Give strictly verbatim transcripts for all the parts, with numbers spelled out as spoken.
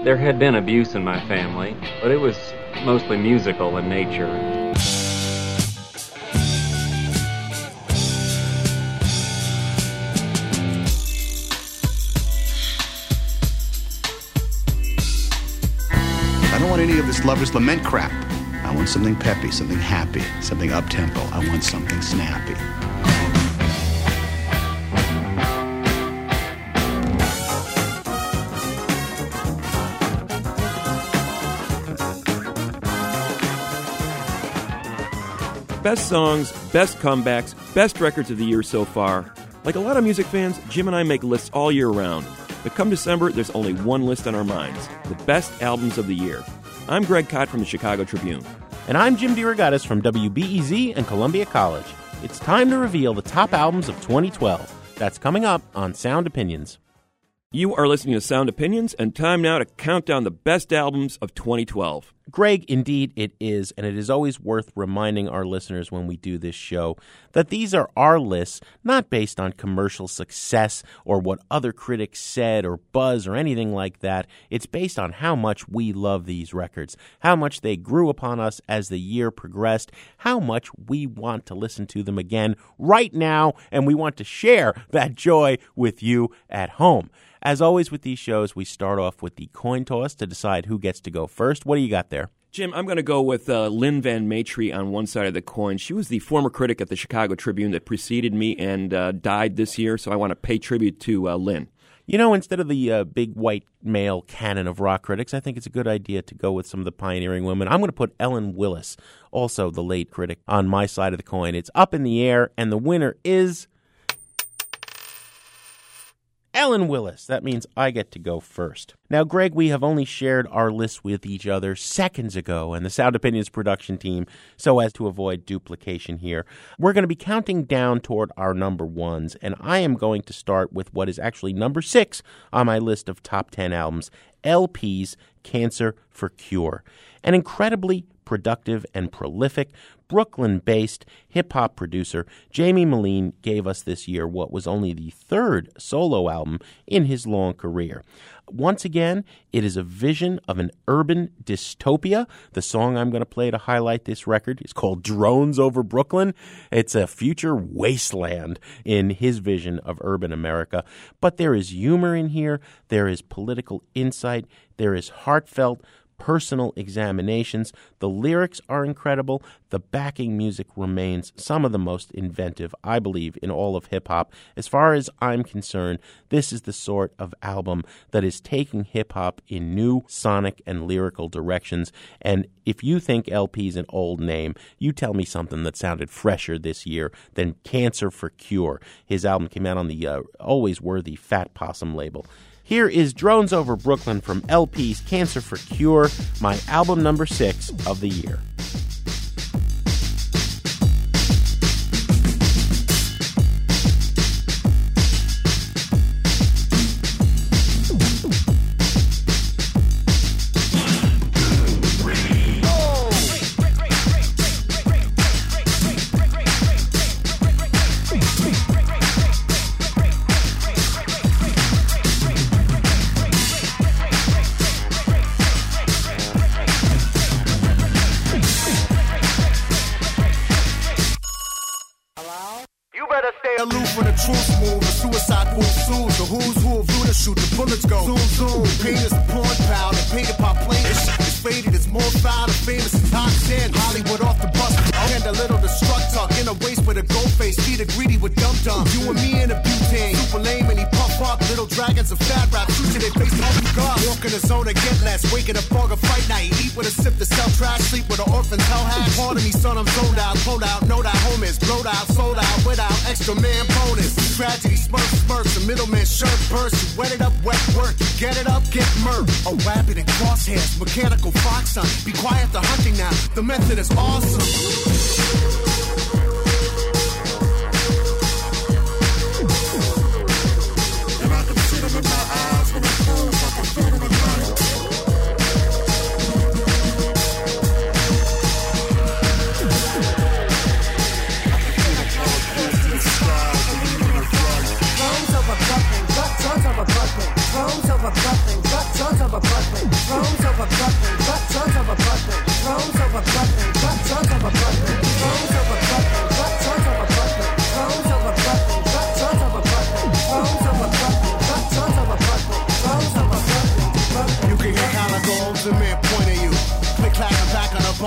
There had been abuse in my family, but it was mostly musical in nature. I don't want any of this lover's lament crap. I want something peppy, something happy, something up-tempo. I want something snappy. Best songs, best comebacks, best records of the year so far. Like a lot of music fans, Jim and I make lists all year round. But come December, there's only one list on our minds, the best albums of the year. I'm Greg Kot from the Chicago Tribune. And I'm Jim DeRogatis from W B E Z and Columbia College. It's time to reveal the top albums of twenty twelve. That's coming up on Sound Opinions. You are listening to Sound Opinions, and time now to count down the best albums of twenty twelve. Greg, indeed it is, and it is always worth reminding our listeners when we do this show that these are our lists, not based on commercial success or what other critics said or buzz or anything like that. It's based on how much we love these records, how much they grew upon us as the year progressed, how much we want to listen to them again right now, and we want to share that joy with you at home. As always with these shows, we start off with the coin toss to decide who gets to go first. What do you got there? Jim, I'm going to go with uh, Lynn Van Matre on one side of the coin. She was the former critic at the Chicago Tribune that preceded me and uh, died this year, so I want to pay tribute to uh, Lynn. You know, instead of the uh, big white male canon of rock critics, I think it's a good idea to go with some of the pioneering women. I'm going to put Ellen Willis, also the late critic, on my side of the coin. It's up in the air, and the winner is Ellen Willis. That means I get to go first. Now, Greg, we have only shared our list with each other seconds ago and the Sound Opinions production team, so as to avoid duplication here. We're going to be counting down toward our number ones, and I am going to start with what is actually number six on my list of top ten albums, L P's Cancer for Cure. An incredibly productive and prolific Brooklyn-based hip-hop producer, Jamie Moline, gave us this year what was only the third solo album in his long career. Once again, it is a vision of an urban dystopia. The song I'm going to play to highlight this record is called Drones Over Brooklyn. It's a future wasteland in his vision of urban America. But there is humor in here. There is political insight. There is heartfelt personal examinations. The lyrics are incredible. The backing music remains some of the most inventive, I believe, in all of hip-hop. As far as I'm concerned, this is the sort of album that is taking hip-hop in new sonic and lyrical directions. And if you think L P's an old name, you tell me something that sounded fresher this year than Cancer for Cure. His album came out on the uh, always worthy Fat Possum label. Here is Drones Over Brooklyn from L P's Cancer for Cure, my album number six of the year. Aloof when the truth move, the suicide pool sues, the who's who of Luda shoot, the bullets go. Zoom, zoom, pain is the porn pal, the painted pop plane. This shit is faded, it's more foul, the famous is toxin. Hollywood off the bus, and a little destructor in a race with a gold face, see the greedy with dumb dumb. You and me in a butane, super lame and he puff up, little dragons of fat rap, shoot to their face, off the guard. Walk in the zone and get less, wake in a fog of fight night, eat with a sip to sell trash, sleep with an orphan's hell hat. Part of me, son, I'm sold out, pulled out, know that home is, blowed out, sold out, without extra man bonus. Tragedy, smirk, smirks, the middleman shirt bursts. You wet it up, wet work, you get it up, get murked. A rabbit and crosshairs, mechanical fox son. Be quiet, the hunting now, the method is awesome. Drones over Brooklyn, drones over Brooklyn, drones over Brooklyn.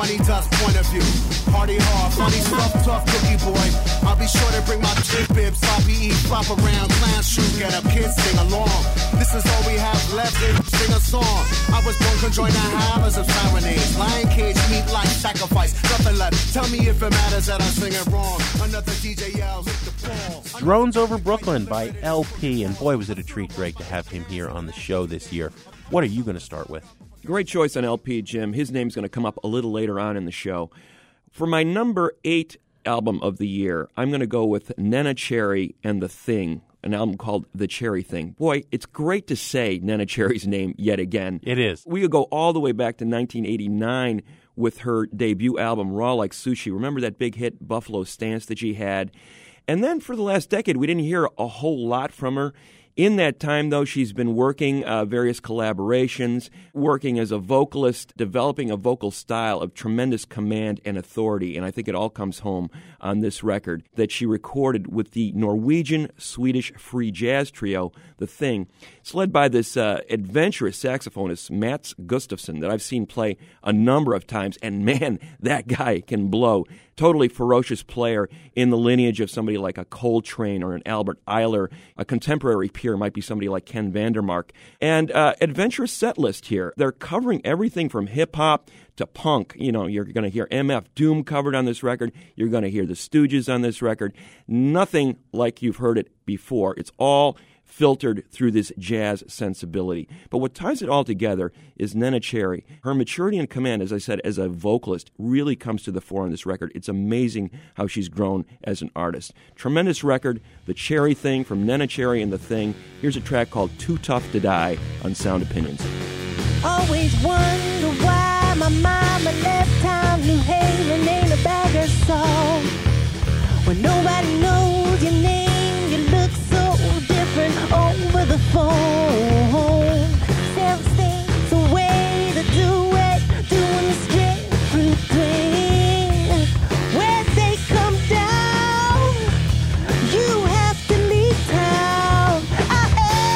money dust point of view. Party hard, funny stuff, tough cookie boy. I'll be sure to bring my chip bib, sloppy eat, flop around, clown shoot, get up, kids sing along. This is all we have left, sing a song. I was born to join the howlers of serenades. Lion cage, meat like sacrifice, nothing left. Tell me if it matters that I sing it wrong. Another D J yells, hit the ball. Drones Over Brooklyn by L P, and boy was it a treat, Greg, to have him here on the show this year. What are you going to start with? Great choice on L P, Jim. His name's going to come up a little later on in the show. For my number eight album of the year, I'm going to go with Neneh Cherry and The Thing, an album called The Cherry Thing. Boy, it's great to say Neneh Cherry's name yet again. It is. We could go all the way back to nineteen eighty-nine with her debut album, Raw Like Sushi. Remember that big hit, Buffalo Stance, that she had? And then for the last decade, we didn't hear a whole lot from her. In that time, though, she's been working uh, various collaborations, working as a vocalist, developing a vocal style of tremendous command and authority. And I think it all comes home on this record that she recorded with the Norwegian-Swedish free jazz trio, The Thing. It's led by this uh, adventurous saxophonist, Mats Gustafsson, that I've seen play a number of times. And man, that guy can blow. Totally ferocious player in the lineage of somebody like a Coltrane or an Albert Eiler. A contemporary peer might be somebody like Ken Vandermark. And uh, adventurous set list here. They're covering everything from hip-hop to punk. You know, you're going to hear M F Doom covered on this record. You're going to hear the Stooges on this record. Nothing like you've heard it before. It's all filtered through this jazz sensibility. But what ties it all together is Neneh Cherry. Her maturity and command, as I said, as a vocalist, really comes to the fore on this record. It's amazing how she's grown as an artist. Tremendous record, The Cherry Thing from Neneh Cherry and The Thing. Here's a track called Too Tough to Die on Sound Opinions. Always wonder why my mama left town New Haven ain't a bag of salt. When nobody knows your name, you look so different over the phone. Self-state's a way to do it, doing the straight through thing. Where they come down, you have to leave town. I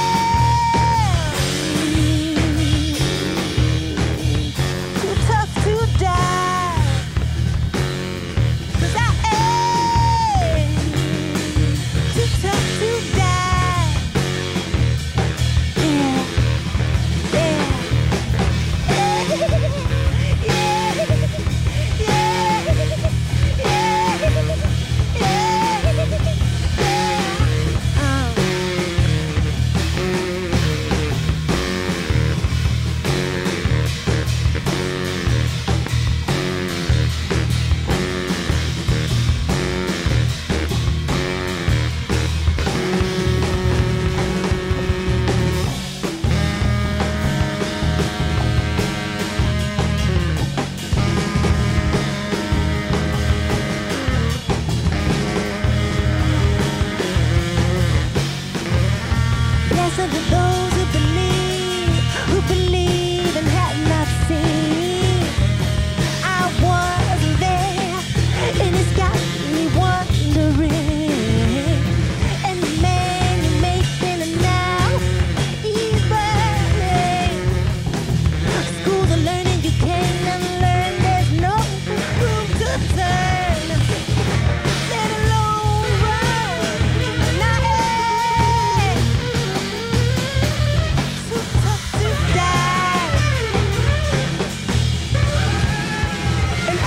am too tough to die. 'Cause I am too tough to die. Blessed are those who believe, who believe and have not seen. I wasn't there, and it's got me wondering. And the man you make thinner now, he's burning. Schools are learning you can't unlearn. There's no room to turn, let alone run. And I am too tough to die. And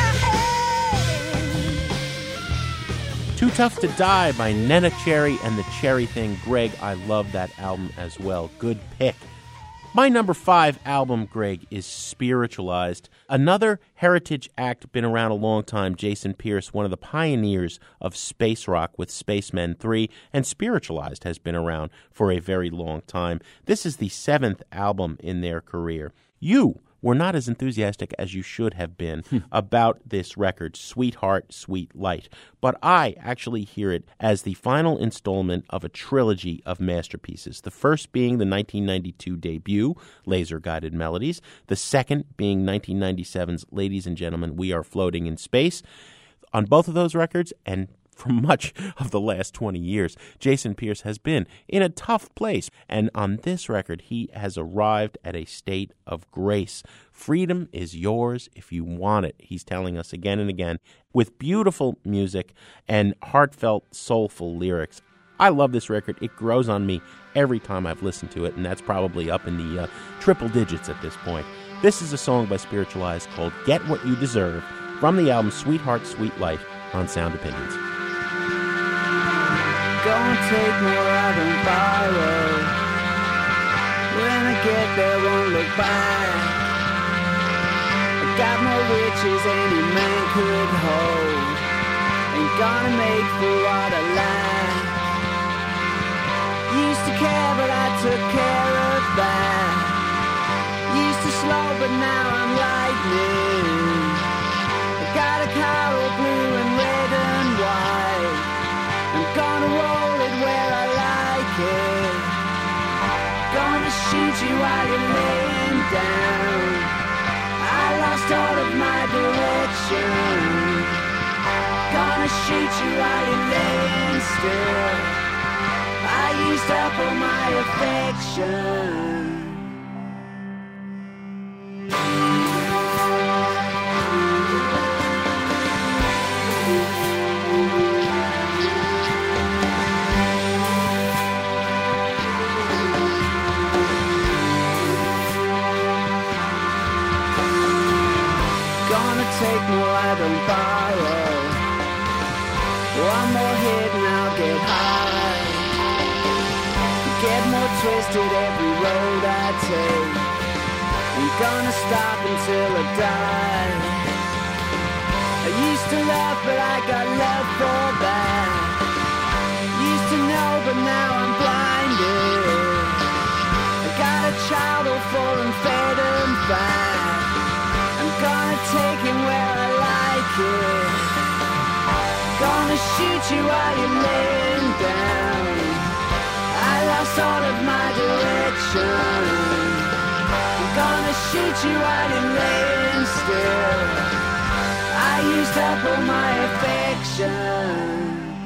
I am Too Tough to Die by Neneh Cherry and The Cherry Thing. Greg, I love that album as well. Good pick. My number five album, Greg, is Spiritualized. Another heritage act, been around a long time. Jason Pierce, one of the pioneers of space rock with Spacemen three, and Spiritualized has been around for a very long time. This is the seventh album in their career. You were not as enthusiastic as you should have been about this record, Sweetheart, Sweet Light. But I actually hear it as the final installment of a trilogy of masterpieces. The first being the nineteen ninety-two debut, Laser Guided Melodies. The second being nineteen ninety-seven's Ladies and Gentlemen, We Are Floating in Space. On both of those records, and for much of the last twenty years, Jason Pierce has been in a tough place. And on this record, he has arrived at a state of grace. Freedom is yours if you want it, he's telling us again and again, with beautiful music and heartfelt, soulful lyrics. I love this record. It grows on me every time I've listened to it, and that's probably up in the uh, triple digits at this point. This is a song by Spiritualized called Get What You Deserve from the album Sweetheart, Sweet Life on Sound Opinions. Gonna take more I don't borrow. When I get there, won't look back. I got more riches any man could hold. Ain't gonna make for what I lack. Used to care, but I took care of that. Used to slow, but now I'm lightning. I got a car all blue and red and white. I'm gonna roll it where I like it. Gonna shoot you while you're laying down. I lost all of my direction. Gonna shoot you while you're laying still. I used up all my affection. Gonna take more I don't borrow. One more hit and I'll get high. Get more twisted every road I take. Ain't gonna stop until I die. I used to love, but I got love for that. Used to know, but now I'm blinded. I got a child all full and fed and fat. I'm gonna take him where I like it. Gonna shoot you while you're laying down. I lost all of my direction. I'm gonna shoot you while you're laying still. I used up all my affection.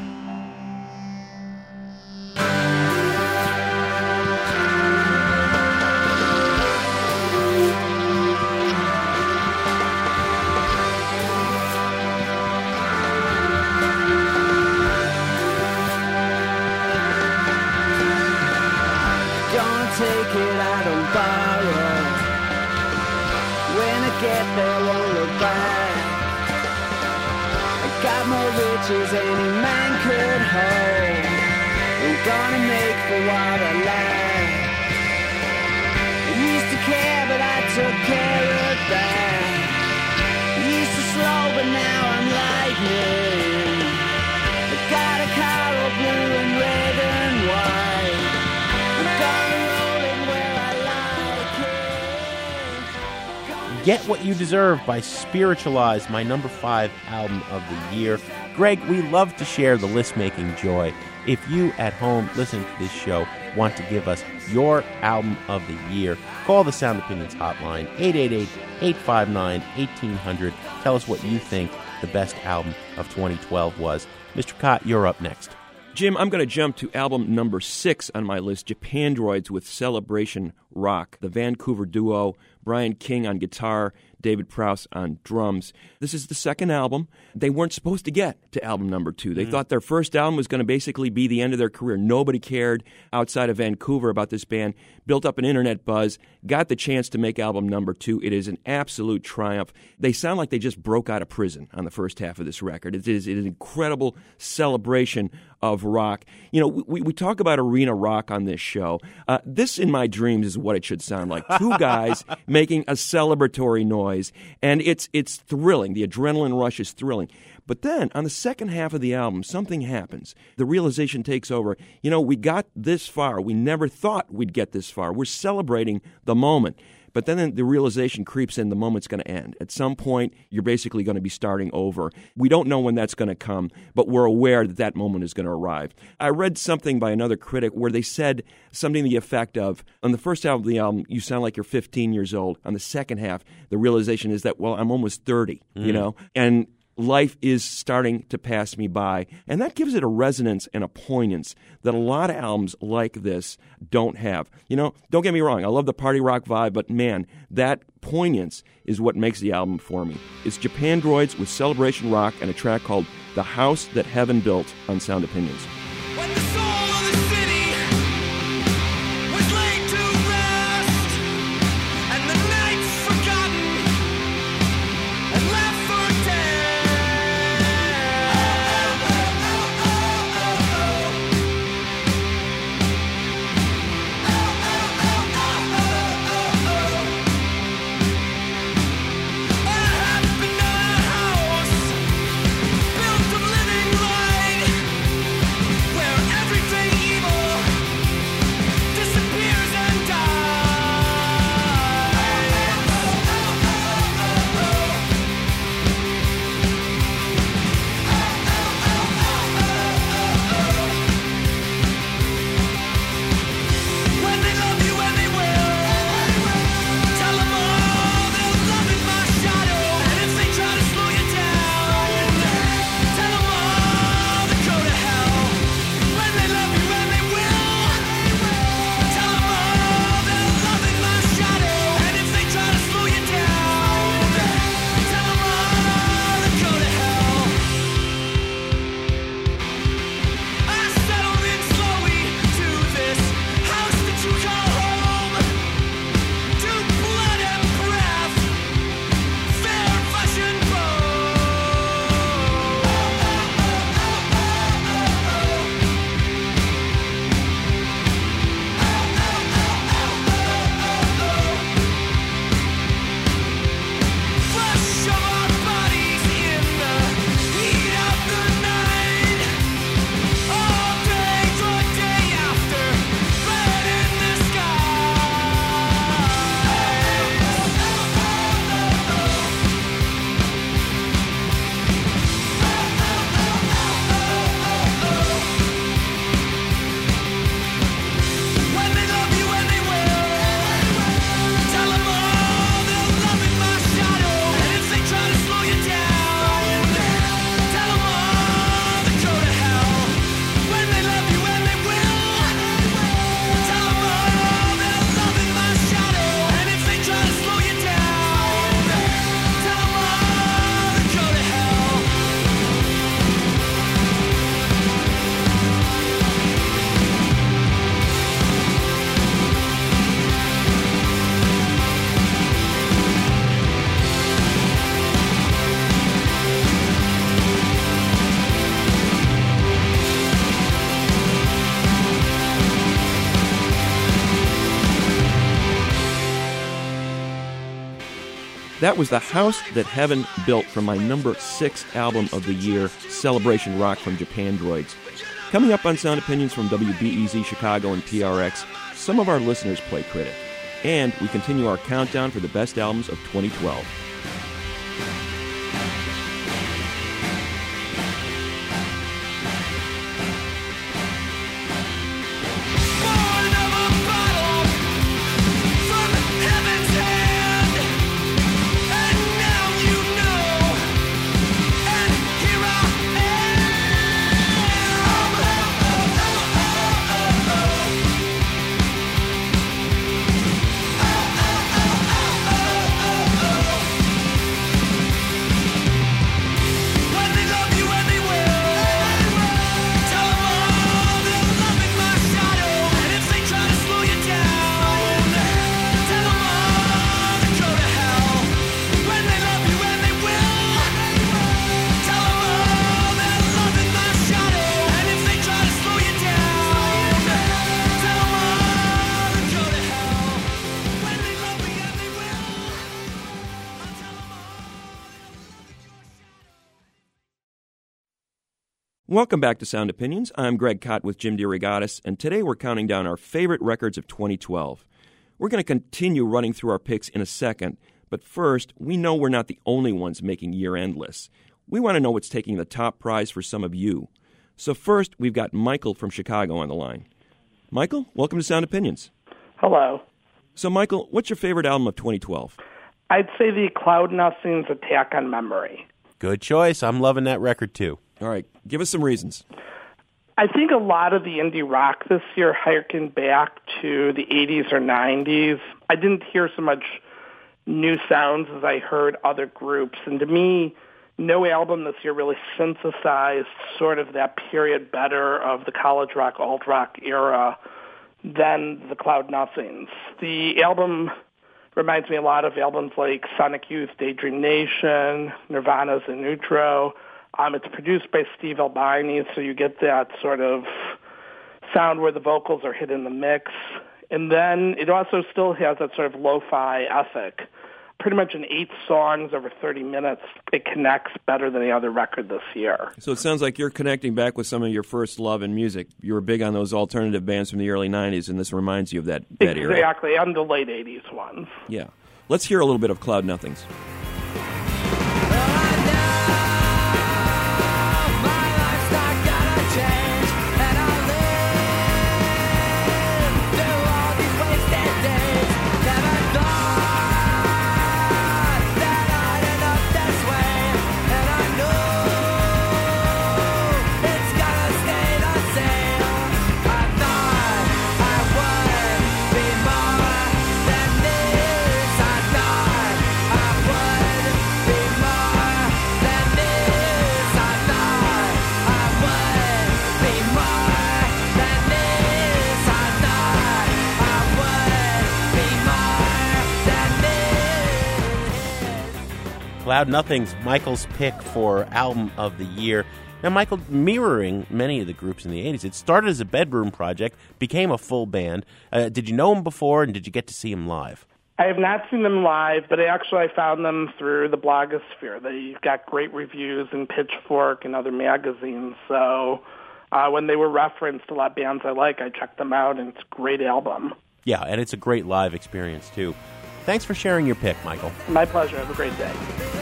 Take it, I don't borrow. When I get there, won't look back. I got more riches any man could hold. Ain't gonna make for what I lack. I used to care, but I took care of that. Used to slow, but now I'm lightning. I got a car all blue and red and white. I'm gonna Get What You Deserve by Spiritualized, my number five album of the year. Greg, we love to share the list-making joy. If you at home listening to this show want to give us your album of the year, call the Sound Opinions hotline, eight eight eight, eight five nine, one eight hundred. Tell us what you think the best album of twenty twelve was. Mister Cott, you're up next. Jim, I'm going to jump to album number six on my list, Japandroids with Celebration Rock, the Vancouver duo, Brian King on guitar, David Prowse on drums. This is the second album. They weren't supposed to get to album number two. They mm. thought their first album was going to basically be the end of their career. Nobody cared outside of Vancouver about this band. Built up an internet buzz, got the chance to make album number two. It is an absolute triumph. They sound like they just broke out of prison on the first half of this record. It is, it is an incredible celebration of rock. You know, we, we talk about arena rock on this show. Uh, this, in my dreams, is what it should sound like. Two guys making a celebratory noise, and it's it's thrilling. The adrenaline rush is thrilling. But then, on the second half of the album, something happens. The realization takes over. You know, we got this far. We never thought we'd get this far. We're celebrating the moment. But then the realization creeps in, the moment's going to end. At some point, you're basically going to be starting over. We don't know when that's going to come, but we're aware that that moment is going to arrive. I read something by another critic where they said something to the effect of, on the first half of the album, you sound like you're fifteen years old. On the second half, the realization is that, well, I'm almost thirty, mm. you know? And life is starting to pass me by. And that gives it a resonance and a poignance that a lot of albums like this don't have. You know, don't get me wrong, I love the party rock vibe, but man, that poignance is what makes the album for me. It's Japandroids with Celebration Rock and a track called The House That Heaven Built on Sound Opinions. When the soul of the city was laid to rest, and the night's forgotten and left for dead. I have been a house built of living light, where everything evil disappears and dies. When they love you and they will, tell them all they'll love in my shadow. And if they try to slow you down, tell them all to go to hell. When they love you and they will, tell them all they'll love in my shadow. And if they try to slow you down, tell them all to go to hell. I settled in slowly to this house that you call home, to blood and breath, fair flesh and flesh of our bodies in the heat of the night, all day to day after, red in the When they love you and they will, tell them all they'll love in my shadow. And if they try to slow you down, tell them all to go to hell. When they love you and they will, tell them all they'll love in my shadow. And if they try to slow you down, tell them all to go to hell. That was The House That Heaven Built from my number six album of the year, Celebration Rock from Japandroids. Coming up on Sound Opinions from W B E Z Chicago and P R X, some of our listeners play critic. And we continue our countdown for the best albums of twenty twelve. Born of a bottle from heaven's hand, and now you know, and here I When they love you and they will, tell them all they'll love in my shadow. And if they try to slow you down, tell them all to go to hell. When they love you and they will, tell them all they'll love in my shadow. And if they try to slow you down, tell them all to go to hell. When they love me and they will, I'll tell them all. Welcome back to Sound Opinions. I'm Greg Kot with Jim DeRogatis, and today we're counting down our favorite records of twenty twelve. We're going to continue running through our picks in a second, but first, we know we're not the only ones making year-end lists. We want to know what's taking the top prize for some of you. So first, we've got Michael from Chicago on the line. Michael, welcome to Sound Opinions. Hello. So, Michael, what's your favorite album of twenty twelve? I'd say the Cloud Nothing's Attack on Memory. Good choice. I'm loving that record, too. All right, give us some reasons. I think a lot of the indie rock this year harkened back to the eighties or nineties. I didn't hear so much new sounds as I heard other groups. And to me, no album this year really synthesized sort of that period better of the college rock, alt rock era than the Cloud Nothings. The album reminds me a lot of albums like Sonic Youth, Daydream Nation, Nirvana's In Utero. Um, it's produced by Steve Albini, so you get that sort of sound where the vocals are hit in the mix. And then it also still has that sort of lo-fi ethic. Pretty much in eight songs over thirty minutes, it connects better than the other record this year. So it sounds like you're connecting back with some of your first love in music. You were big on those alternative bands from the early nineties, and this reminds you of that, that era. Exactly, and the late eighties ones. Yeah. Let's hear a little bit of Cloud Nothings. Cloud Nothings, Michael's pick for Album of the Year. Now, Michael, mirroring many of the groups in the eighties, it started as a bedroom project, became a full band. Uh, did you know them before, and did you get to see them live? I have not seen them live, but actually I found them through the blogosphere. They got great reviews in Pitchfork and other magazines. So uh, when they were referenced, a lot of bands I like, I checked them out, and it's a great album. Yeah, and it's a great live experience, too. Thanks for sharing your pick, Michael. My pleasure. Have a great day.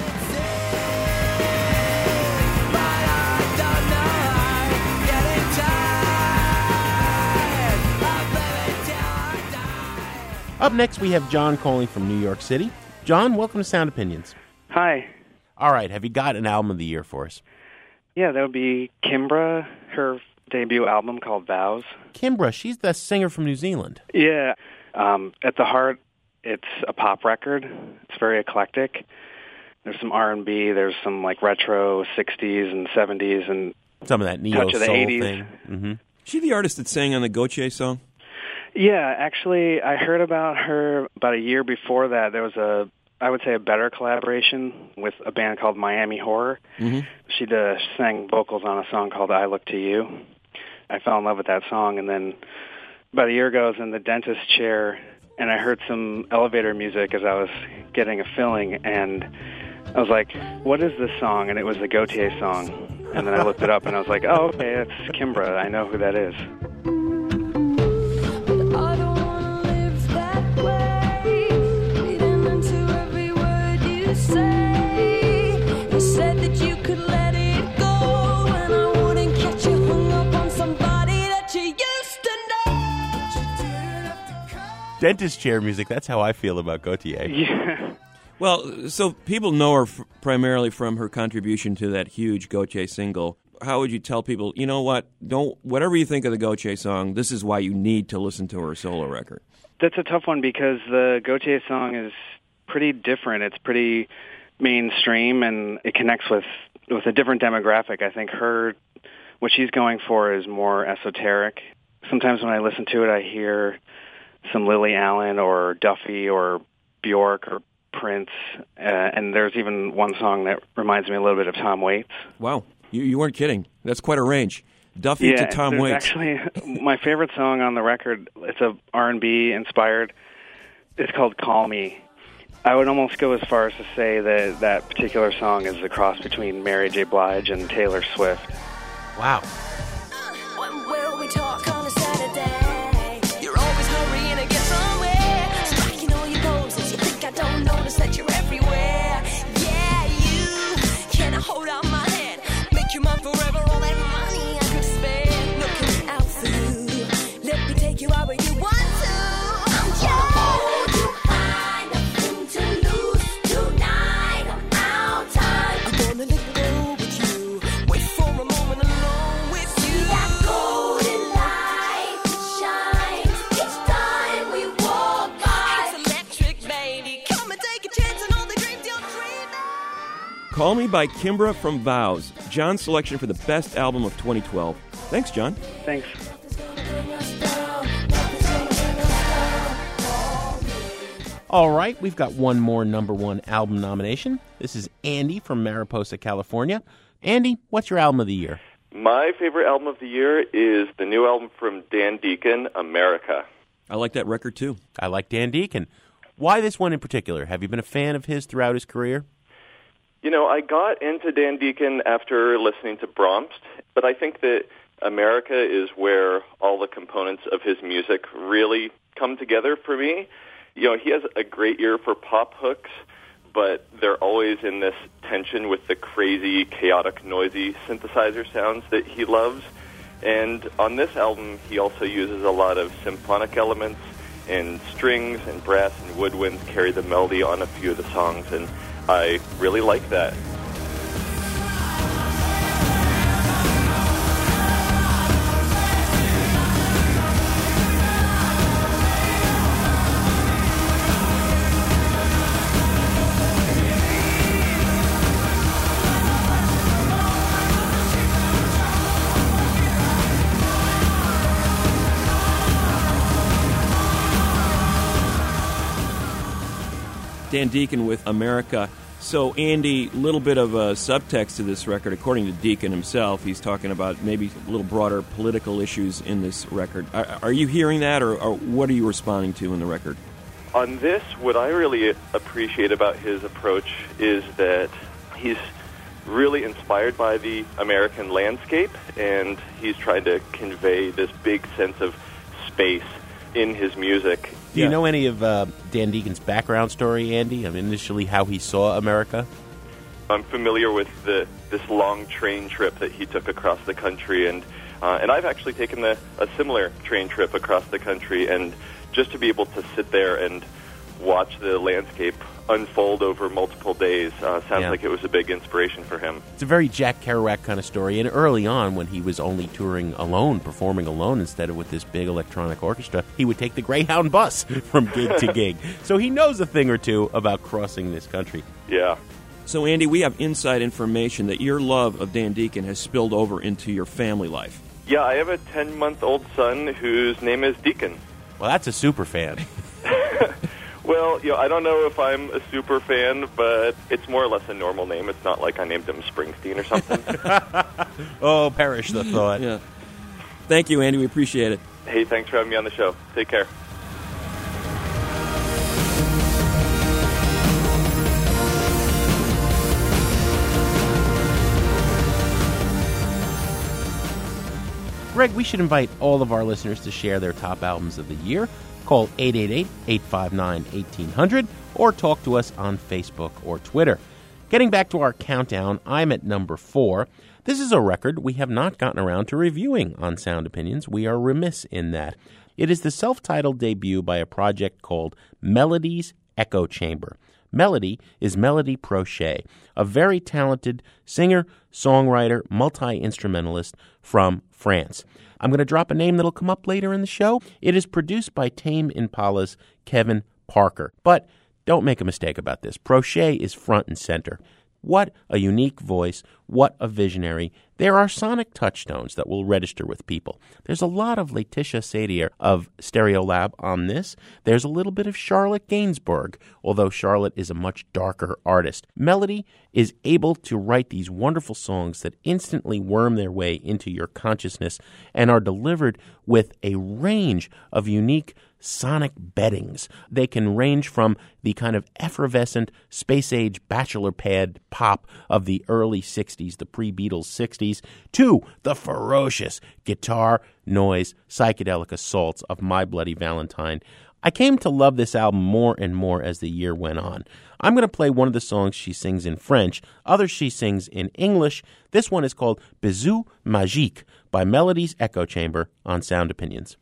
Up next, we have John calling from New York City. John, welcome to Sound Opinions. Hi. All right, have you got an album of the year for us? Yeah, that would be Kimbra, her debut album called Vows. Kimbra, she's the singer from New Zealand. Yeah. Um, at the heart, it's a pop record. It's very eclectic. There's some R and B, there's some like retro sixties and seventies and some of that neo touch of the soul eighties. thing. Mm-hmm. Is she the artist that sang on the Gautier song? Yeah, actually, I heard about her about a year before that. There was a, I would say, a better collaboration with a band called Miami Horror. Mm-hmm. She uh, sang vocals on a song called I Look to You. I fell in love with that song, and then about a year ago I was in the dentist chair, and I heard some elevator music as I was getting a filling, and I was like, what is this song? And it was the Gautier song. And then I looked it up, and I was like, oh, okay, it's Kimbra. I know who that is. I don't wanna live that way. Reading into every word you say. You said that you could let it go, and I wouldn't catch you hung up on somebody that you used to know. Dentist chair music, that's how I feel about Gautier. Yeah. Well, so people know her f- primarily from her contribution to that huge Gautier single. How would you tell people, you know what, don't whatever you think of the Gautier song, this is why you need to listen to her solo record? That's a tough one because the Gautier song is pretty different. It's pretty mainstream, and it connects with, with a different demographic. I think her, what she's going for is more esoteric. Sometimes when I listen to it, I hear some Lily Allen or Duffy or Bjork or Prince, uh, and there's even one song that reminds me a little bit of Tom Waits. Wow. You, you weren't kidding. That's quite a range. Duffy yeah, to Tom there's Waits. Actually, my favorite song on the record, it's a R and B inspired. It's called Call Me. I would almost go as far as to say that that particular song is a cross between Mary J. Blige and Taylor Swift. Wow. When will we talk on a Saturday? You're always hurrying to get somewhere. Striking all your poses. You think I don't notice that you're everywhere. Yeah, you can I hold out my hand, make you mine forever. All that money I could spend looking out for you. Let me take you out where you want to. Yeah. Hold you high, nothing to lose tonight. I'm out time. I'm gonna live Call Me by Kimbra from Vows, John's selection for the best album of twenty twelve. Thanks, John. Thanks. All right, we've got one more number one album nomination. This is Andy from Mariposa, California. Andy, what's your album of the year? My favorite album of the year is the new album from Dan Deacon, America. I like that record, too. I like Dan Deacon. Why this one in particular? Have you been a fan of his throughout his career? You know, I got into Dan Deacon after listening to Brahms, but I think that America is where all the components of his music really come together for me. You know, he has a great ear for pop hooks, but they're always in this tension with the crazy, chaotic, noisy synthesizer sounds that he loves. And on this album, he also uses a lot of symphonic elements, and strings and brass and woodwinds carry the melody on a few of the songs, and I really like that. Dan Deacon with America. So, Andy, a little bit of a subtext to this record. According to Deacon himself, he's talking about maybe a little broader political issues in this record. Are, are you hearing that, or, or what are you responding to in the record? On this, what I really appreciate about his approach is that he's really inspired by the American landscape, and he's trying to convey this big sense of space in his music. Do you yeah. know any of uh, Dan Deacon's background story, Andy? I mean, initially how he saw America? I'm familiar with the this long train trip that he took across the country, and uh, and I've actually taken the, a similar train trip across the country, and just to be able to sit there and watch the landscape unfold over multiple days uh, sounds yeah. like it was a big inspiration for him. It's a very Jack Kerouac kind of story, and early on when he was only touring alone, performing alone instead of with this big electronic orchestra, he would take the Greyhound bus from gig to gig. So he knows a thing or two about crossing this country. Yeah. So, Andy, we have inside information that your love of Dan Deacon has spilled over into your family life. Yeah, I have a ten-month-old son whose name is Deacon. Well, that's a super fan. Well, you know, I don't know if I'm a super fan, but it's more or less a normal name. It's not like I named him Springsteen or something. Oh, perish the thought. Yeah. Thank you, Andy. We appreciate it. Hey, thanks for having me on the show. Take care. Greg, we should invite all of our listeners to share their top albums of the year. Call eight eight eight, eight five nine, one eight hundred or talk to us on Facebook or Twitter. Getting back to our countdown, I'm at number four. This is a record we have not gotten around to reviewing on Sound Opinions. We are remiss in that. It is the self-titled debut by a project called Melody's Echo Chamber. Melody is Melody Prochet, a very talented singer, songwriter, multi-instrumentalist from France. I'm going to drop a name that'll come up later in the show. It is produced by Tame Impala's Kevin Parker. But don't make a mistake about this. Prochet is front and center. What a unique voice. What a visionary. There are sonic touchstones that will register with people. There's a lot of Laetitia Sadier of Stereolab on this. There's a little bit of Charlotte Gainsbourg, although Charlotte is a much darker artist. Melody is able to write these wonderful songs that instantly worm their way into your consciousness and are delivered with a range of unique sonic beddings. They can range from the kind of effervescent space-age bachelor pad pop of the early sixties, the pre-Beatles sixties, to the ferocious guitar, noise, psychedelic assaults of My Bloody Valentine. I came to love this album more and more as the year went on. I'm going to play one of the songs she sings in French, others she sings in English. This one is called Bisou Magique by Melody's Echo Chamber on Sound Opinions.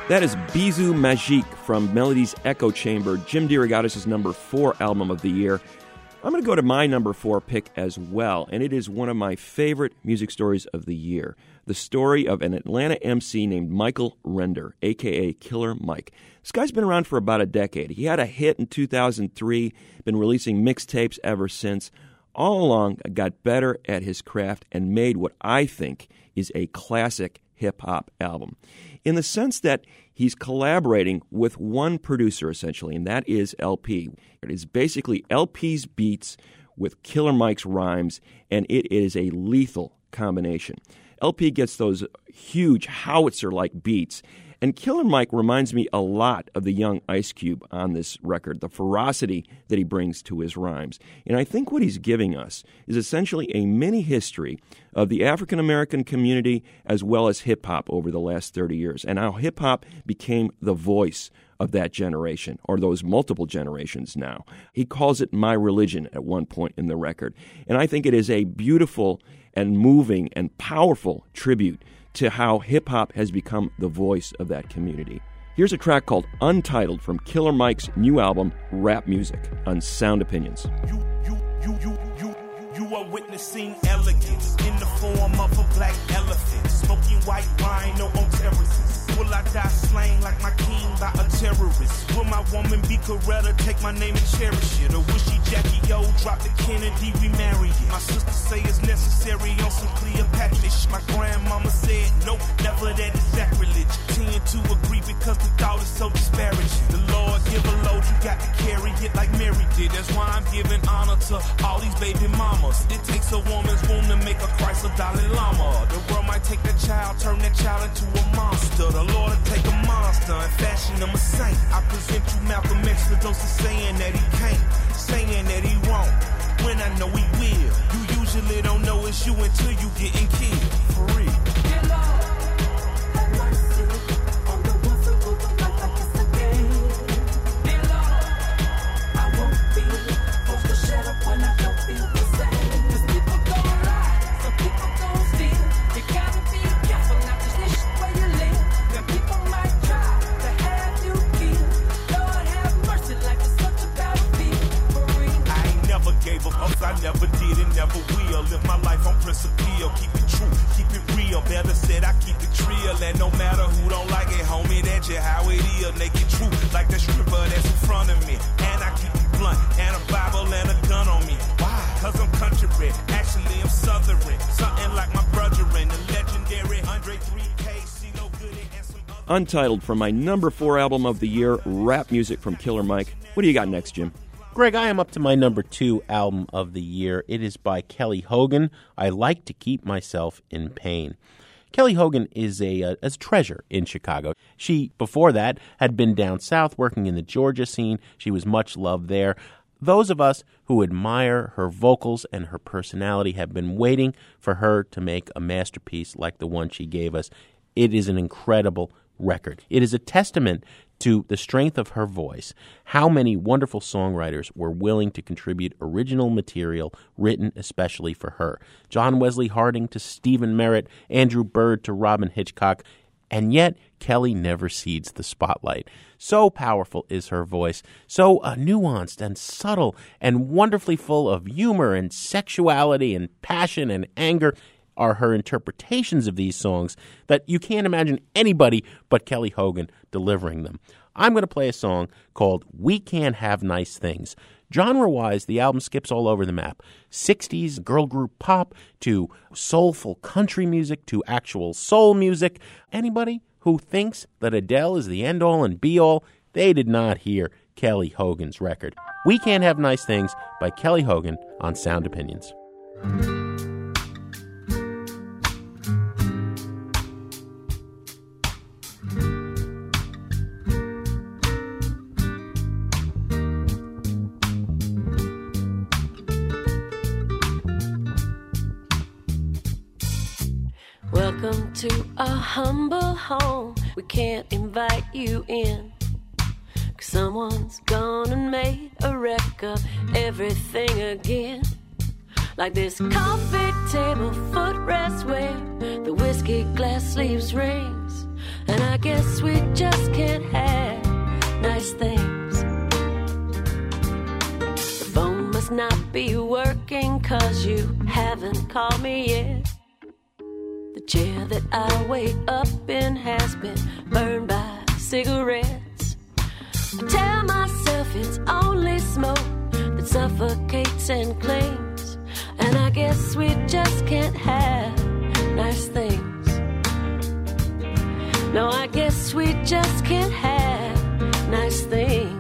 That is Bisou Magique from Melody's Echo Chamber, Jim DeRogatis' number four album of the year. I'm going to go to my number four pick as well, and it is one of my favorite music stories of the year. The story of an Atlanta M C named Michael Render, a k a. Killer Mike. This guy's been around for about a decade. He had a hit in two thousand three, been releasing mixtapes ever since. All along, got better at his craft and made what I think is a classic hip-hop album, in the sense that he's collaborating with one producer, essentially, and that is L P. It is basically L P's beats with Killer Mike's rhymes, and it is a lethal combination. L P gets those huge howitzer-like beats, and Killer Mike reminds me a lot of the young Ice Cube on this record, the ferocity that he brings to his rhymes. And I think what he's giving us is essentially a mini history of the African-American community as well as hip-hop over the last thirty years, and how hip-hop became the voice of that generation, or those multiple generations now. He calls it my religion at one point in the record. And I think it is a beautiful and moving and powerful tribute to how hip-hop has become the voice of that community. Here's a track called Untitled from Killer Mike's new album, Rap Music, on Sound Opinions. You, you, you, you, you, you are witnessing elegance in the form of a black elephant, smoking white wine on terraces. Will I die slain like my king by a terrorist? Will my woman be Coretta, take my name and cherish it? Or will she Jackie O, drop the Kennedy, remarry it? My sister say it's necessary on some Cleopatra. My grandmama said nope, never, that is sacrilege. Tend to agree because the thought is so disparaging. The Lord give a load, you got to carry it like Mary did. That's why I'm giving honor to all these baby mamas. It takes a woman's womb to make a Christ or Dalai Lama. The world might take that child, turn that child into a monster. The Lord will take a monster and fashion him a saint. I present you Malcolm X for those who saying that he can't, saying that he won't, when I know he will. You usually don't know it's you until you getting killed. For real. I never did and never will. Live my life on principle. Keep it true, keep it real. Better said I keep it real. And no matter who don't like it, homie, that's just how it is. Make it true, like the stripper that's in front of me. And I keep it blunt, and a Bible and a gun on me. Why? Cause I'm country red. Actually, I'm southern. Something like my brethren, the legendary Andre three K. See no good and some other. Untitled from my number four album of the year, Rap Music from Killer Mike. What do you got next, Jim? Greg, I am up to my number two album of the year. It is by Kelly Hogan. I Like to Keep Myself in Pain. Kelly Hogan is a, a, a treasure in Chicago. She, before that, had been down south working in the Georgia scene. She was much loved there. Those of us who admire her vocals and her personality have been waiting for her to make a masterpiece like the one she gave us. It is an incredible record. It is a testament to the strength of her voice, how many wonderful songwriters were willing to contribute original material written especially for her. John Wesley Harding to Stephen Merritt, Andrew Bird to Robin Hitchcock, and yet Kelly never cedes the spotlight. So powerful is her voice, so uh, nuanced and subtle and wonderfully full of humor and sexuality and passion and anger are her interpretations of these songs that you can't imagine anybody but Kelly Hogan delivering them. I'm going to play a song called We Can't Have Nice Things. Genre-wise, the album skips all over the map. sixties girl group pop to soulful country music to actual soul music. Anybody who thinks that Adele is the end-all and be-all, they did not hear Kelly Hogan's record. We Can't Have Nice Things by Kelly Hogan on Sound Opinions. Welcome to a humble home. We can't invite you in, 'cause someone's gone and made a wreck of everything again. Like this coffee table footrest where the whiskey glass sleeves rings, and I guess we just can't have nice things. The phone must not be working 'cause you haven't called me yet. The chair that I wait up in has been burned by cigarettes. I tell myself it's only smoke that suffocates and clings, and I guess we just can't have nice things. No, I guess we just can't have nice things.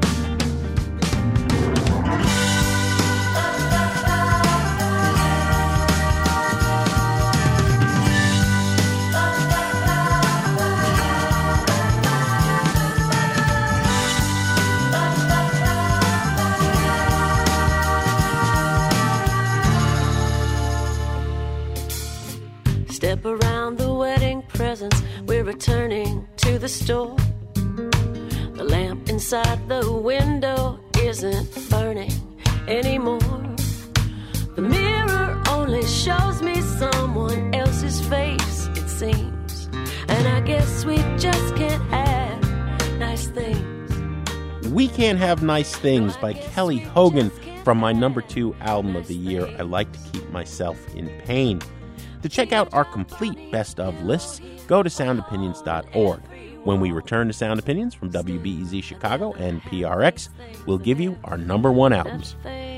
Step around the wedding presents, we're returning to the store. The lamp inside the window isn't burning anymore. The mirror only shows me someone else's face, it seems. And I guess we just can't have nice things. We Can't Have Nice Things by Kelly Hogan from my number two album of the year, I Like to Keep Myself in Pain. To check out our complete best of lists, go to sound opinions dot org. When we return to Sound Opinions from W B E Z Chicago and P R X, we'll give you our number one albums.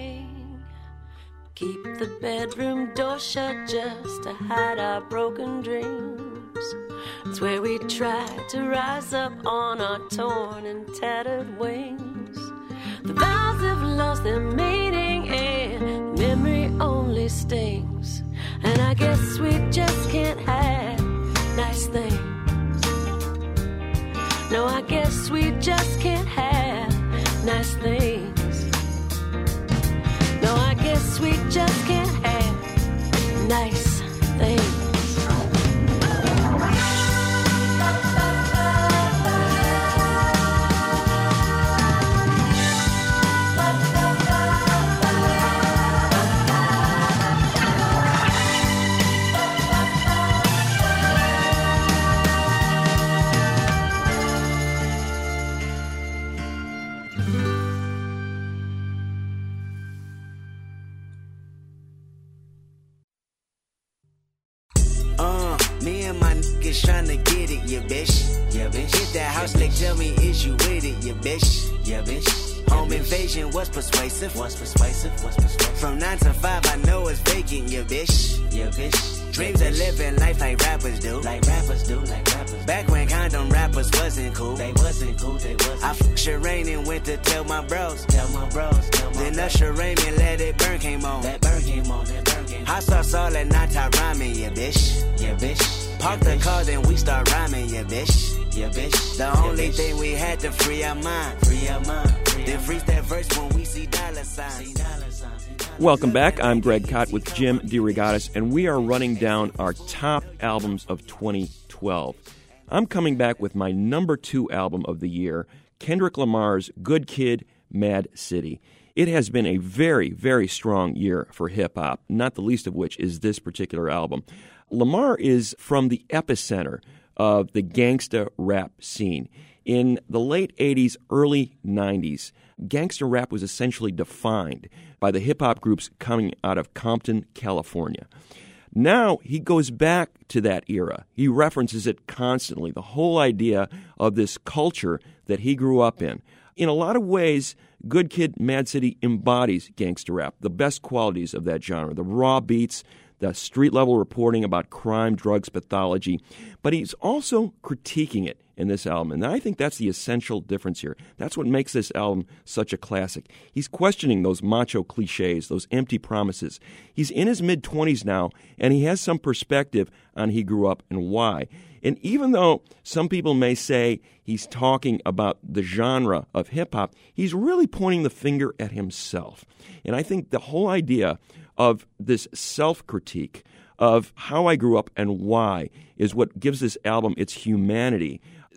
Keep the bedroom door shut just to hide our broken dreams. It's where we try to rise up on our torn and tattered wings. The vows have lost their meaning and memory only stings. And I guess we just can't have nice things. No, I guess we just can't have nice things. No, I guess we just can't have nice things. Trying to get it, yeah, bitch. Yeah, bitch. Hit that house, they tell me, is you with it, yeah, bitch. Yeah, bitch. Home invasion was persuasive. Was persuasive. Was persuasive. From nine to five, I know it's vacant, yeah, bitch. Yeah, bitch. Dreams of living life like rappers do. Like rappers do, like rappers. Back when condom rappers wasn't cool. They wasn't cool, they wasn't. I f***ed Shireen and went to tell my bros. Tell my bros, tell my Then Usher Raymond Let It Burn came on. That burn came on, that burn came on. Hot sauce all that nighttime rhyming, yeah, bitch. Yeah, bitch. Park the car, then we start rhyming, yeah, bitch. Yeah, bitch. The yeah, only bitch. thing we had to free our mind. Free our mind. Free then freeze that verse when we see dollar signs. See dollar signs. Welcome back. I'm Greg Kot with Jim DeRogatis, and we are running down our top albums of twenty twelve. I'm coming back with my number two album of the year, Kendrick Lamar's Good Kid, Mad City. It has been a very, very strong year for hip-hop, not the least of which is this particular album. Lamar is from the epicenter of the gangsta rap scene. In the late eighties, early nineties, gangsta rap was essentially defined by the hip-hop groups coming out of Compton, California. Now he goes back to that era. He references it constantly, the whole idea of this culture that he grew up in. In a lot of ways, Good Kid, Mad City embodies gangsta rap, the best qualities of that genre, the raw beats, the street-level reporting about crime, drugs, pathology, but he's also critiquing it in this album, and I think that's the essential difference here. That's what makes this album such a classic. He's questioning those macho cliches, those empty promises. He's in his mid-twenties now, and he has some perspective on he grew up and why. And even though some people may say he's talking about the genre of hip-hop, he's really pointing the finger at himself. And I think the whole idea of this self-critique of how I grew up and why is what gives this album its humanity.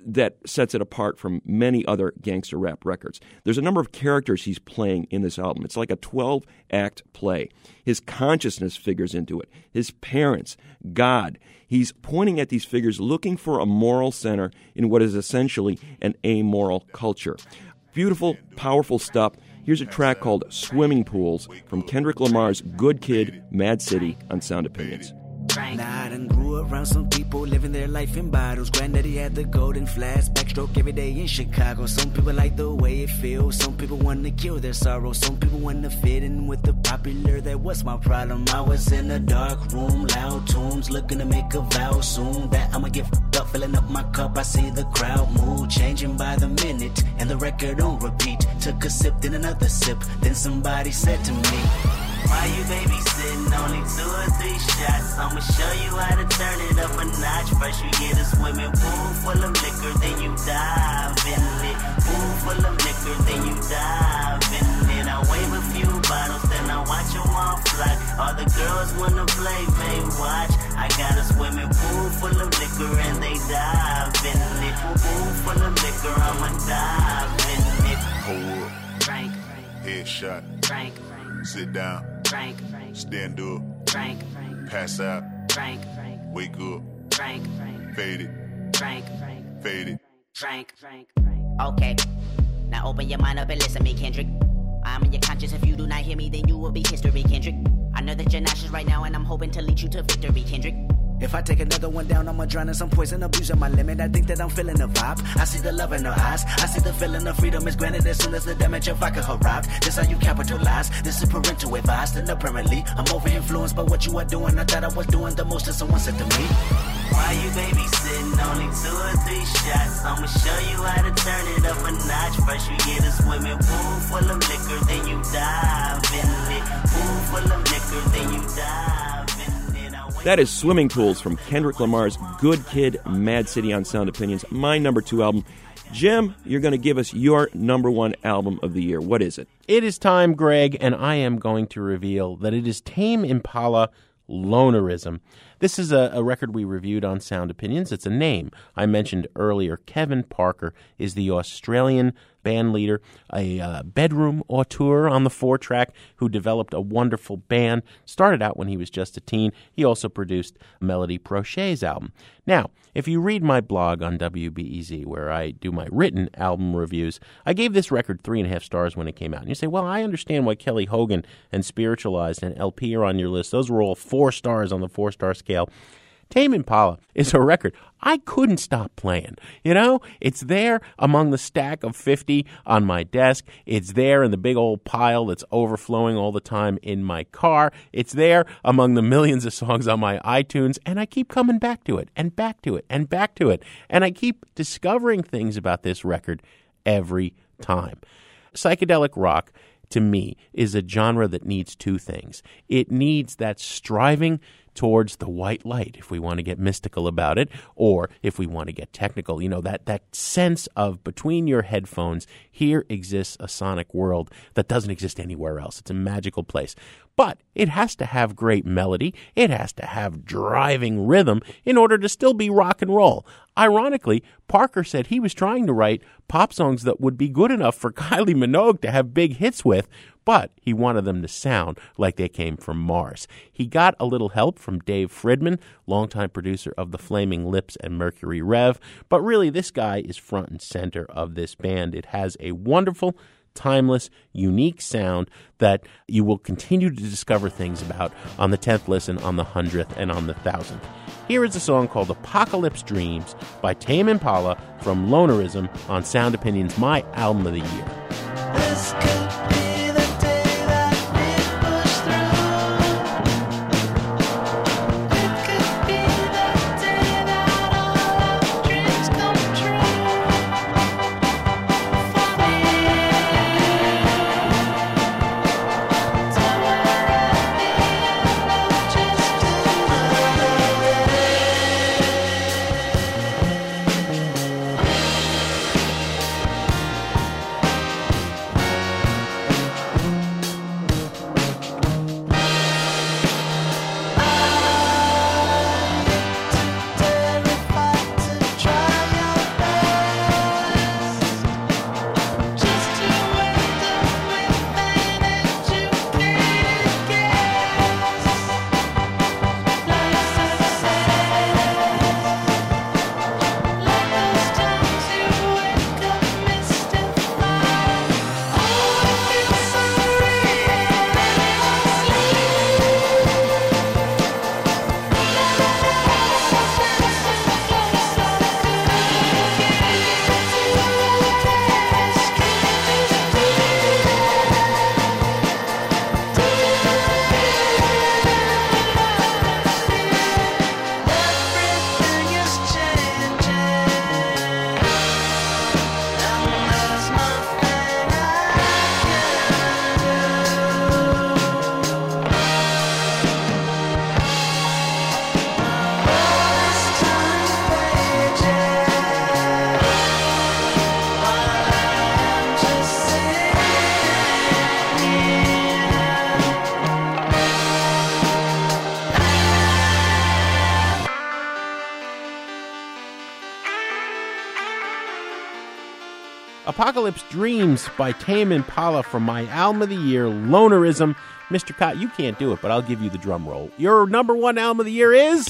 that sets it apart from many other gangster rap records. There's a number of characters he's playing in this album. It's like a twelve-act play. His consciousness figures into it. His parents, God. He's pointing at these figures, looking for a moral center in what is essentially an amoral culture. Beautiful, powerful stuff. Here's a track called Swimming Pools from Kendrick Lamar's Good Kid, Mad City on Sound Opinions. Nah, I done grew around some people living their life in bottles. Granddaddy had the golden flask, backstroke every day in Chicago. Some people like the way it feels. Some people want to kill their sorrow. Some people want to fit in with the popular. That was my problem. I was in a dark room, loud tunes, looking to make a vow soon that I'ma get f***ed up, filling up my cup. I see the crowd mood changing by the minute, and the record on repeat. Took a sip, then another sip. Then somebody said to me, why you babysitting? Only two or three shots. I'ma show you how to turn it up a notch. First you get a swimming pool full of liquor, then you dive in it. Pool full of liquor, then you dive in it. I wave a few bottles, then I watch them all fly. All the girls wanna play, they watch. I got a swimming pool full of liquor and they dive in it. Pool full of liquor, I'ma dive in it. Hold up. Frank. Headshot. Frank. Sit down. Frank, Frank, stand up, Frank, Frank, pass out, Frank, Frank, wake up, Frank, Frank, fade it, Frank, Frank, fade it, Frank, Frank, Frank. Okay, now open your mind up and listen to me, Kendrick. I'm in your conscience. If you do not hear me, then you will be history, Kendrick. I know that you're nauseous right now, and I'm hoping to lead you to victory, Kendrick. If I take another one down, I'ma drown in some poison, abusing my limit. I think that I'm feeling the vibe. I see the love in her eyes. I see the feeling of freedom is granted as soon as the damage of vodka arrived. This how you capitalize. This is parental advice. And apparently, I'm over influenced by what you are doing. I thought I was doing the most, and someone said to me, why you babysitting? Only two or three shots. I'ma show you how to turn it up a notch. First you get a swimming pool full of liquor, then you dive in it. Pool full of liquor, then you dive. That is Swimming Pools from Kendrick Lamar's Good Kid, Mad City on Sound Opinions, my number two album. Jim, you're going to give us your number one album of the year. What is it? It is time, Greg, and I am going to reveal that it is Tame Impala, Lonerism. This is a, a record we reviewed on Sound Opinions. It's a name I mentioned earlier. Kevin Parker is the Australian band leader, a uh, bedroom auteur on the four-track who developed a wonderful band. Started out when he was just a teen. He also produced Melody Prochet's album. Now, if you read my blog on W B E Z, where I do my written album reviews, I gave this record three and a half stars when it came out. And you say, well, I understand why Kelly Hogan and Spiritualized and L P are on your list. Those were all four stars on the four-star scale. Tame Impala is a record I couldn't stop playing. You know, it's there among the stack of fifty on my desk. It's there in the big old pile that's overflowing all the time in my car. It's there among the millions of songs on my iTunes, and I keep coming back to it and back to it and back to it. And I keep discovering things about this record every time. Psychedelic rock, to me, is a genre that needs two things. It needs that striving towards the white light, if we want to get mystical about it, or if we want to get technical, you know, that, that sense of between your headphones, here exists a sonic world that doesn't exist anywhere else. It's a magical place. But it has to have great melody. It has to have driving rhythm in order to still be rock and roll. Ironically, Parker said he was trying to write pop songs that would be good enough for Kylie Minogue to have big hits with, but he wanted them to sound like they came from Mars. He got a little help from Dave Fridman, longtime producer of The Flaming Lips and Mercury Rev, but really this guy is front and center of this band. It has a wonderful, timeless, unique sound that you will continue to discover things about on the tenth listen, on the hundredth, and on the thousandth. Here is a song called Apocalypse Dreams by Tame Impala from Lonerism on Sound Opinions, my album of the year. This could be the day that we push through. It could be the day that all our dreams come true. For me, tomorrow at the end of just another day. Apocalypse Dreams by Tame Impala from my album of the year, Lonerism. Mister Cott, you can't do it, but I'll give you the drum roll. Your number one album of the year is?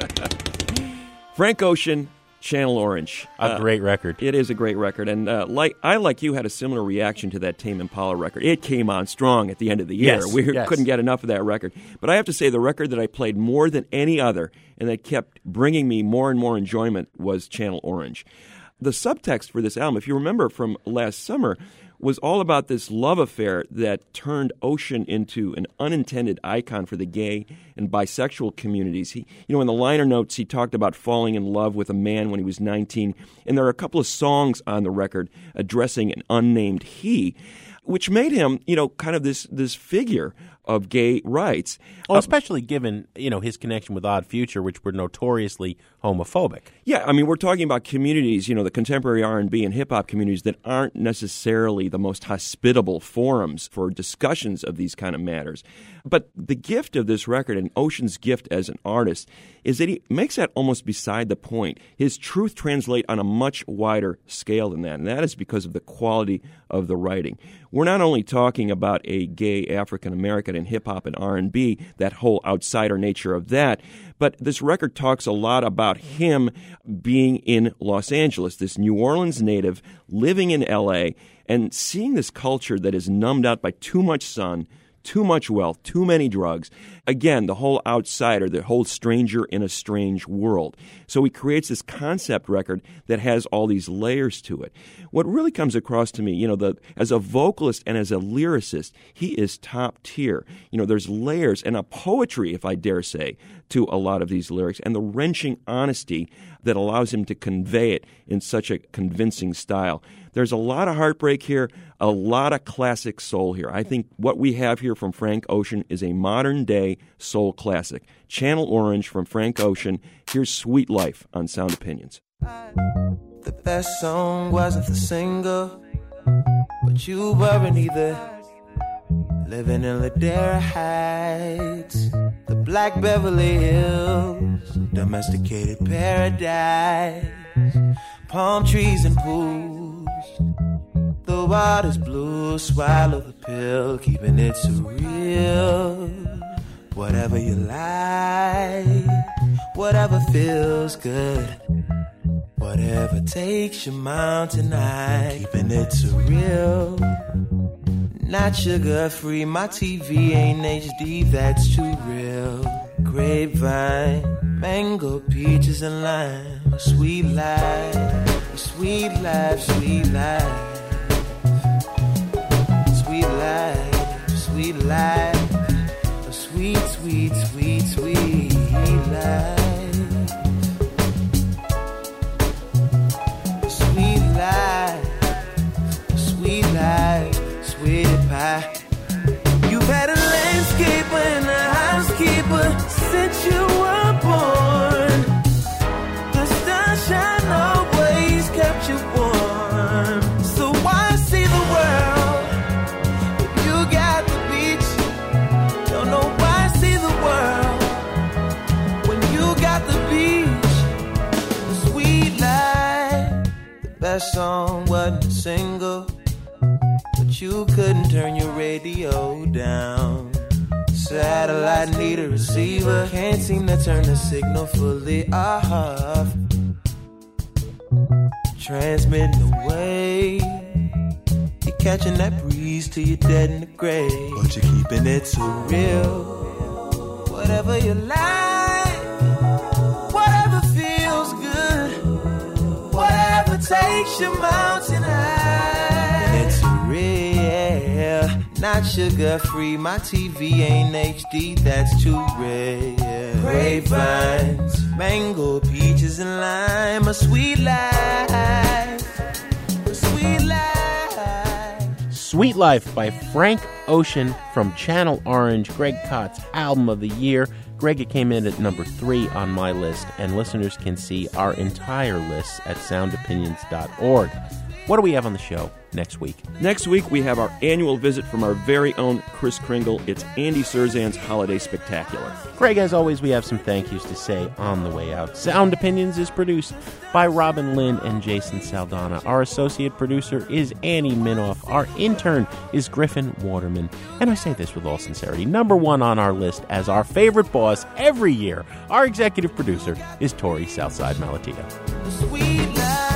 Frank Ocean, Channel Orange. A uh, great record. It is a great record. And uh, like I, like you, had a similar reaction to that Tame Impala record. It came on strong at the end of the year. Yes, we yes. couldn't get enough of that record. But I have to say, the record that I played more than any other and that kept bringing me more and more enjoyment was Channel Orange. The subtext for this album, if you remember from last summer, was all about this love affair that turned Ocean into an unintended icon for the gay and bisexual communities. He, you know, in the liner notes, he talked about falling in love with a man when he was nineteen, and there are a couple of songs on the record addressing an unnamed he, which made him, you know, kind of this this figure of gay rights. Well, especially uh, given, you know, his connection with Odd Future, which were notoriously homophobic. Yeah, I mean, we're talking about communities, you know, the contemporary R and B and hip-hop communities that aren't necessarily the most hospitable forums for discussions of these kind of matters. But the gift of this record, and Ocean's gift as an artist, is that he makes that almost beside the point. His truth translates on a much wider scale than that, and that is because of the quality of the writing. We're not only talking about a gay African-American in hip-hop and R and B, that whole outsider nature of that, but this record talks a lot about him being in Los Angeles, this New Orleans native living in L A, and seeing this culture that is numbed out by too much sun, too much wealth, too many drugs. Again, the whole outsider, the whole stranger in a strange world. So he creates this concept record that has all these layers to it. What really comes across to me, you know, the, as a vocalist and as a lyricist, he is top tier. You know, there's layers and a poetry, if I dare say, to a lot of these lyrics, and the wrenching honesty that allows him to convey it in such a convincing style. There's a lot of heartbreak here, a lot of classic soul here. I think what we have here from Frank Ocean is a modern-day soul classic. Channel Orange from Frank Ocean. Here's Sweet Life on Sound Opinions. The best song wasn't the single, but you weren't either. Living in Ladera Heights, the Black Beverly Hills, domesticated paradise, palm trees and pools. The water's blue, swallow the pill, keeping it surreal. Whatever you like, whatever feels good, whatever takes your mountain high, keeping it surreal. Not sugar free, my T V ain't H D, that's too real. Grapevine, mango, peaches and lime, a sweet life, a sweet life, sweet life. Sweet life, sweet life, a sweet, sweet, sweet, sweet life. Sweet life, sweet life, sweet pie. You've had a landscaper and a housekeeper since you were born. The sunshine always kept you warm. So why see the world if you got the beach? Don't know why see the world when you got the beach. The sweet life, the best song wasn't a single, but you couldn't turn your radio down. Satellite need a receiver, can't seem to turn the signal fully off. Transmitting away, you're catching that breeze till you're dead in the grave, but you're keeping it so real. Whatever you like, whatever feels good, whatever takes your mountain high, and it's real. Not sugar free, my T V ain't H D, that's too rare. Grapevines, mango, peaches and lime, a sweet life, a sweet life. Sweet Life by Frank Ocean from Channel Orange, Greg Kott's album of the year. Greg, it came in at number three on my list, and listeners can see our entire list at sound opinions dot org. What do we have on the show next week? Next week, we have our annual visit from our very own Chris Kringle. It's Andy Surzan's Holiday Spectacular. Greg, as always, we have some thank yous to say on the way out. Sound Opinions is produced by Robin Lynn and Jason Saldana. Our associate producer is Annie Minoff. Our intern is Griffin Waterman. And I say this with all sincerity. Number one on our list as our favorite boss every year, our executive producer is Tori Southside Malatia. Sweet life.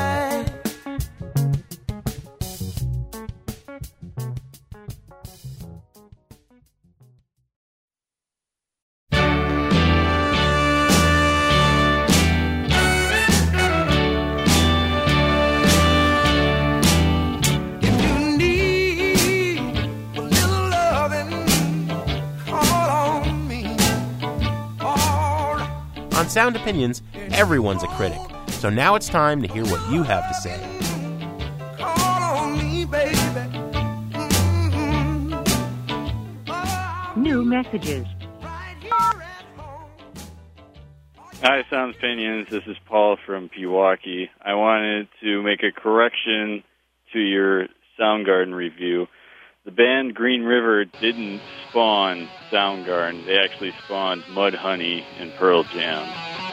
On Sound Opinions, everyone's a critic. So now it's time to hear what you have to say. Call on me, baby. Mm-hmm. New messages. Hi, Sound Opinions. This is Paul from Pewaukee. I wanted to make a correction to your Soundgarden review. The band Green River didn't spawn Soundgarden. They actually spawned Mudhoney and Pearl Jam.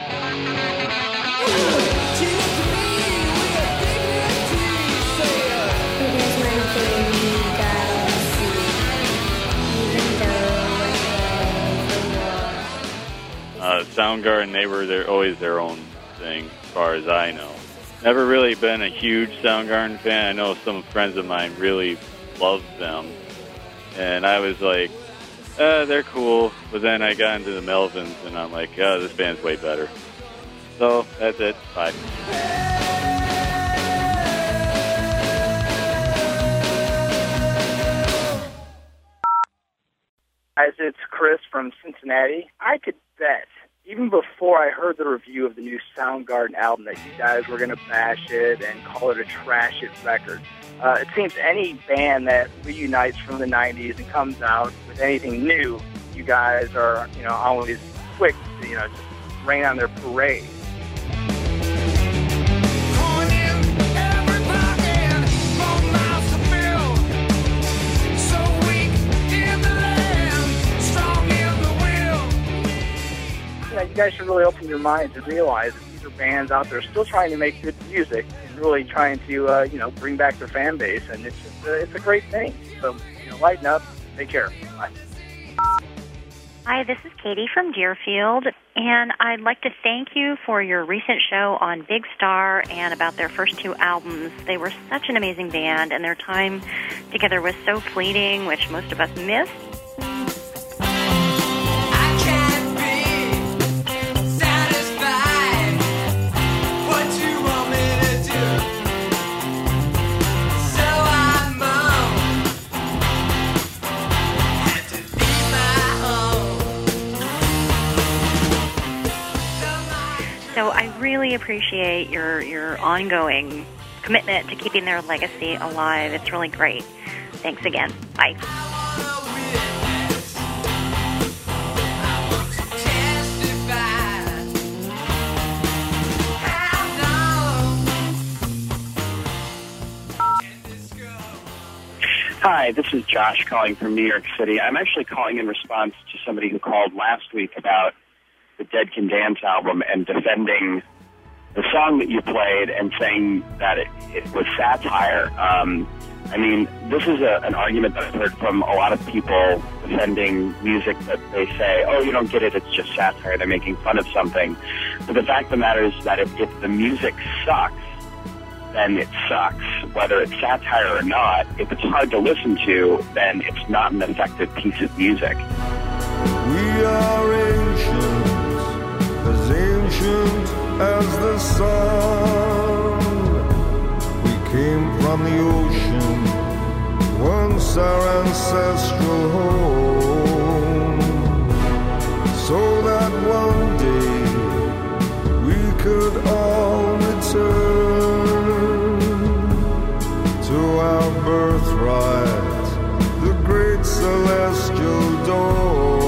Uh, Soundgarden, they were their, always their own thing, as far as I know. Never really been a huge Soundgarden fan. I know some friends of mine really loved them. And I was like, uh, they're cool. But then I got into the Melvins, and I'm like, oh, this band's way better. So, that's it. Bye. Guys, it's Chris from Cincinnati. I could bet, even before I heard the review of the new Soundgarden album, that you guys were going to bash it and call it a trash it record. Uh, it seems any band that reunites from the nineties and comes out with anything new, you guys are, you know, always quick to, you know, just rain on their parade. You know, you guys should really open your minds and realize that these are bands out there still trying to make good music and really trying to, uh, you know, bring back their fan base, and it's just, uh, it's a great thing. So, you know, lighten up, take care. Bye. Hi, this is Katie from Deerfield, and I'd like to thank you for your recent show on Big Star and about their first two albums. They were such an amazing band, and their time together was so fleeting, which most of us missed. So I really appreciate your, your ongoing commitment to keeping their legacy alive. It's really great. Thanks again. Bye. Hi, this is Josh calling from New York City. I'm actually calling in response to somebody who called last week about the Dead Can Dance album and defending the song that you played and saying that it, it was satire. Um, I mean, this is a, an argument that I've heard from a lot of people defending music that they say, oh, you don't get it, it's just satire, they're making fun of something. But the fact of the matter is that if, if the music sucks, then it sucks. Whether it's satire or not, if it's hard to listen to, then it's not an effective piece of music. We are ancient, as ancient as the sun. We came from the ocean, once our ancestral home, so that one day we could all return to our birthright, the great celestial dome.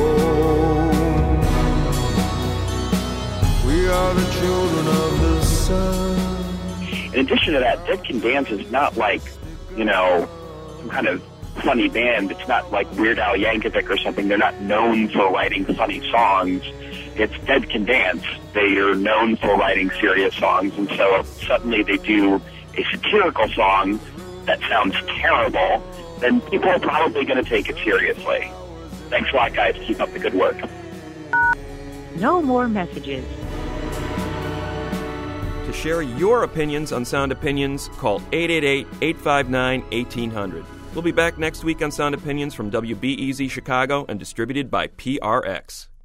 We are the children of the sun. In addition to that, Dead Can Dance is not like, you know, some kind of funny band. It's not like Weird Al Yankovic or something. They're not known for writing funny songs. It's Dead Can Dance. They are known for writing serious songs, and so suddenly they do a satirical song that sounds terrible, then people are probably going to take it seriously. Thanks a lot, guys. Keep up the good work. No more messages. To share your opinions on Sound Opinions, call eight eight eight, eight five nine, one eight hundred. We'll be back next week on Sound Opinions from W B E Z Chicago and distributed by P R X.